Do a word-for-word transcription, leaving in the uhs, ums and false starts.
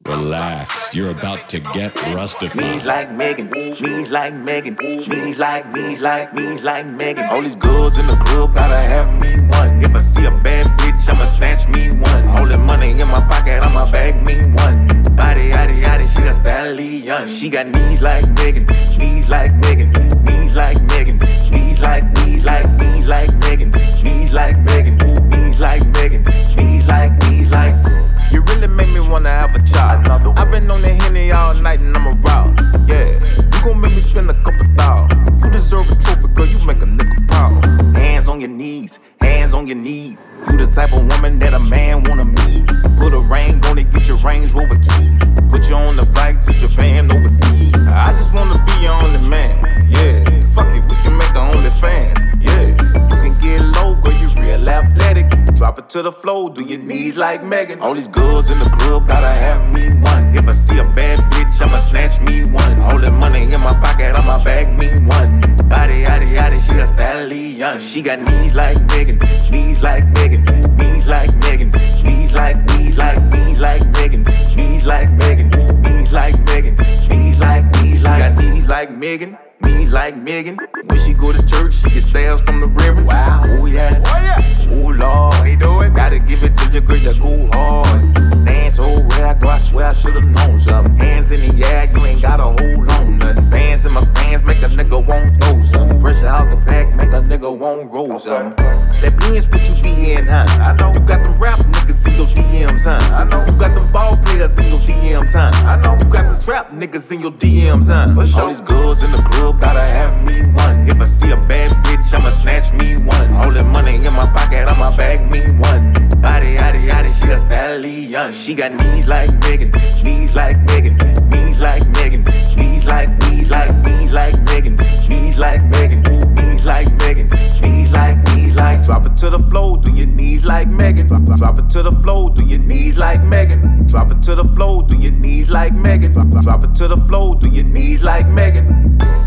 Relax, you're about to get rustified. Me's like Megan, me's like Megan, me's like, me's like, me's like Megan. All these girls in the club gotta have me one. If I see a bad bitch, I'ma snatch me one. All the money in my pocket, I'ma bag me one. Body, yaddy, yaddy, she a stallion. She got knees like Megan, knees like Megan, knees like Megan, knees like, knees like, knees like Megan, knees like Megan, knees like Megan, knees like, knees like. You really make me wanna have a child. I've been on the Henny all night and I'm aroused. Yeah, you gon' make me spend a couple thousand. You deserve a trophy, girl, you make a nigga proud. Hands on your knees, hands on your knees. You the type of woman that a man wanna meet. Put a ring on it, get your Range Rover keys. Put you on the flight to Japan overseas. I just wanna be your only man, yeah. Fuck it, we can make our only fans, yeah. You can get low, girl, you real athletic. Drop it to the floor, do your knees like Megan. All these girls in the club gotta have me one. If I see a bad bitch, I'ma snatch me one. All the money in my pocket, I'ma bag me one. Body, yaddy, yaddy, she a stallion. She got knees like Megan, knees like Megan, knees like Megan, knees like, knees like, knees like Megan, knees like Megan, knees like Megan, knees like, knees like, got knees like Megan. Knees like Megan. When she go to church, she get stabs from the river. Wow. Oh yes. Oh yeah. Oh Lord. How you doing? Gotta give it to you, girl, you go hard. Stand so rare, girl, I swear I should've known something. Hands in the air, you ain't gotta hold on nothing. Bands in my pants make a nigga want throw something. Pressure out the back, make a nigga want roll something. That Benz what you be in, huh? I know. You got them rap niggas in your D Ms, huh? I know. You got them ball players in your D Ms, huh? I know. You got the trap niggas in your D Ms, huh? For sure. All these girls in the club gotta have me one. If I see a bad bitch, I'ma snatch me one. All the money in my pocket, I'ma bag me one. Body, yaddy, yaddy, she a stallion. She got knees like Megan, knees like Megan, knees like Megan, knees like, knees like, knees like Megan, knees like Megan, knees like Megan, knees like, knees like. Drop it to the floor, do your knees like Megan. Drop, drop it to the floor, do your knees like Megan. Drop it to the floor, do your knees like Megan. Drop, drop it to the floor, do your knees like Megan.